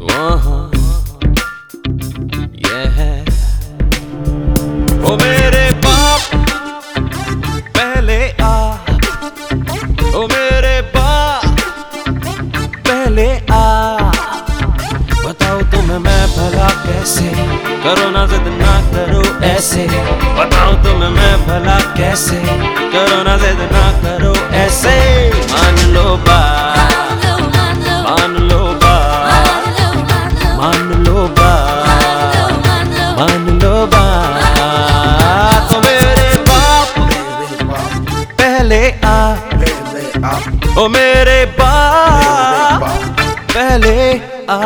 ये है ओ मेरे बाप पहले आ, ओ मेरे बाप पहले आ। बताओ तुम्हें मैं भला कैसे, करो ना जिद ना करो ऐसे। बताओ तुम्हें मैं भला कैसे, करो ना जिद ना करो ऐसे। मान लो बात, मान लो बात, मान लो बात, मान लो बात। ओ मेरे बाप पहले आ, ओ मेरे बाप पहले आ।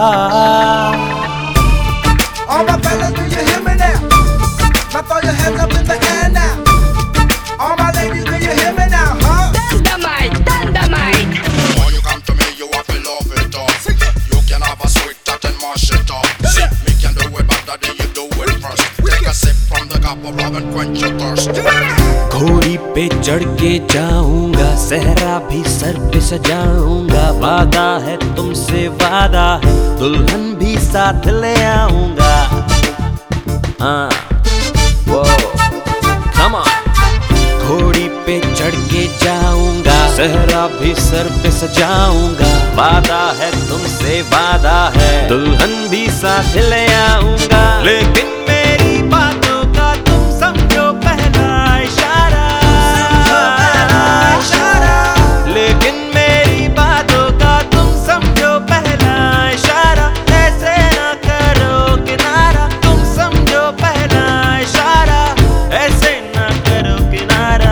All my fellas, do you hear me now? Now throw your hands up in the air now. All my ladies, do you hear me now, huh? Dynamite, dynamite. When you come to me, you have to love it up. You can have a sweet tat and mash it up. See, me can do it better than you do it first. Take a sip from the cup of love and quench your thirst. घोड़ी पे चढ़ के जाऊंगा, सहरा भी sir पे सजाऊंगा। वादा है तुमसे वादा है, दुल्हन भी साथ ले आऊंगा। वो कम ऑन। घोड़ी पे चढ़ के जाऊंगा, सहरा भी सर पे सजाऊंगा। वादा है तुमसे वादा है, दुल्हन भी साथ ले आऊंगा। लेकिन मेरी बातों का तुम समझो पहला इशारा। लेकिन मेरी बातों का तुम समझो पहला इशारा। ऐसे ना करो किनारा, तुम समझो पहला इशारा। ऐसे ना करो किनारा।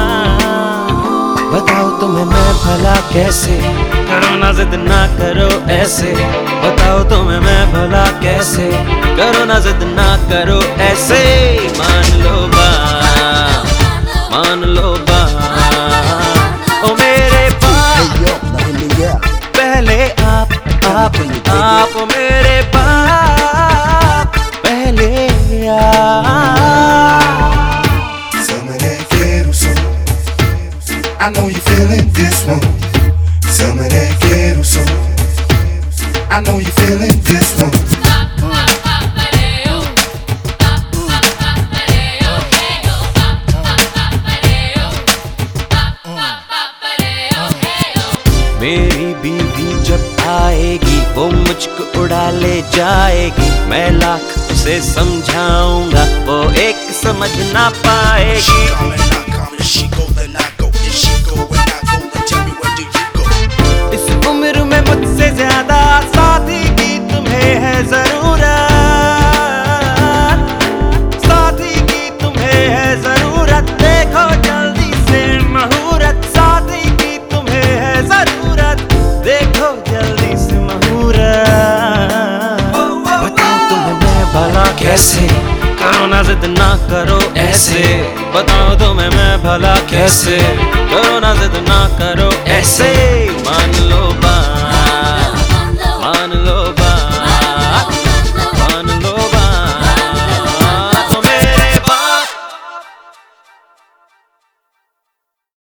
बताओ तुम्हें मैं भला कैसे, करो ना जिद ना करो ऐसे। बताओ तुम्हें मैं भला कैसे, करो ना जिद ना करो ऐसे। मान लो बात, मान लो बात। ओ मेरे बाप पहले आप, आप मेरे बाप पहले I know you're feeling this one. Some of that ghetto song. I know you're feeling this one. मेरी बीवी जब आएगी, वो मुझको उड़ा ले जाएगी। मैं लाख उसे समझाऊंगा, वो एक समझ ना पाएगी। She go, then I go. If she go, when I go, then tell me where do you go? इस उम्र में मुझसे ज्यादा साथी की तुम्हें है जरूरत। साथी की तुम्हें है जरूरत। देखो जल्दी से मुहूर्त। साथी की तुम्हें है जरूरत। देखो जल्दी से मुहूर्त। बताओ तुम्हें मैं भला कैसे, करो ना जिद ना करो ऐसे। बताओ तुम्हें मैं भला कैसे, करो ना जिद ना करो ऐसे।